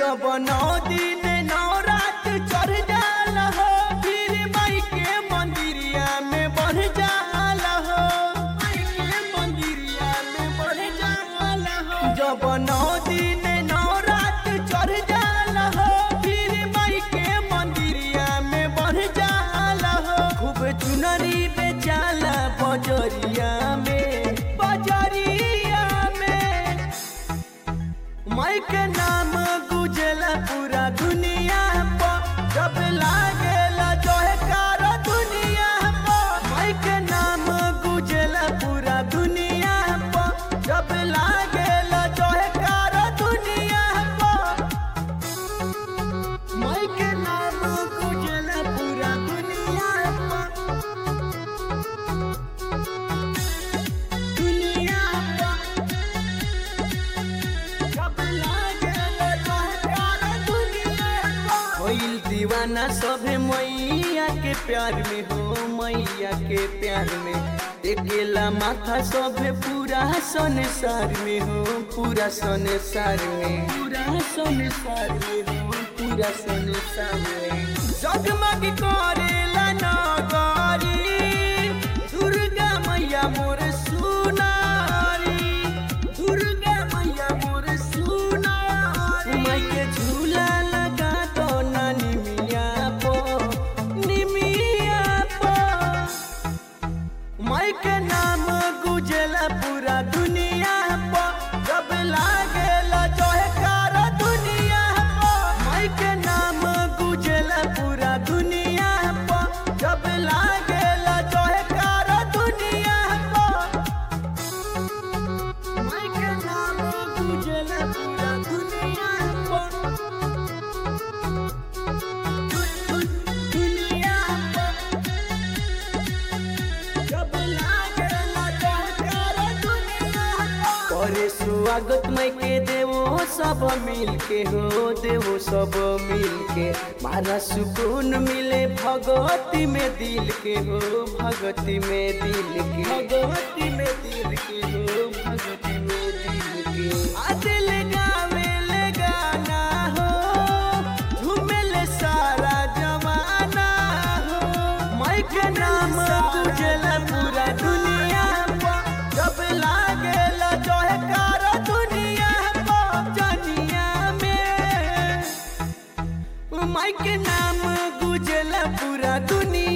जब 9 दिन 9 रात चढ़ जाला हो, फिर माई के मंदिरिया में बढ़ जाला हो, माई के मंदिरिया में बढ़ जाला हो। जब 9 दिन 9 रात चढ़ जाला हो, फिर माई के मंदिरिया में बढ़ जाला हो। खूब चुनरी बेचाला बजरिया में, बजरिया में माई के नाम गुजला पूरा दुनिया पर, जब लागेला जयकार दुनिया पर। माई के नाम गुजला पूरा दुनिया पर, जब लागेला जयकार दुनिया पर। माई के नाम गुजला पूरा दुनिया पर, दुनिया पर। होइल दीवाना सभे मैया के प्यार में हो, मैया के प्यार में। टेकेला माथा सभे पूरा संसार में हो, पूरा संसार में, पूरा संसार में हो, पूरा संसार में। जगमग करेला नगरी, दुर्गा मैया मोर सुनारी, दुर्गा मैया मोर सुनारी। माई के झूला लगा तो नानी मिया पो, निमिया पो। माई के नाम गुजला पूरा दुनिया पो, जब लागेला जयकार दुनिया पो। माई के नाम गुजला पूरा दुनिया पो, जब लागेला जयकार दुनिया पो। माई के नाम गुजला पूरा दुनिया पो, दुनिया पो। जब लागेला जयकार दुनिया पो। करे स्वागत माई के देवो सब मिल के हो, देवो सब मिल के। मारा सुकून मिले भगवती में दिल के हो, भगवती में दिल के, भगवती में दिल के हो, भगवती में दिल के। दिल गावे ले गाना हो, झूमेले सारा जमाना हो। माई के नाम गुजला पूरा दुनिया पर, जब लागेला जयकार दुनिया पर, दुनिया में। माई के नाम गुजला पूरा दुनिया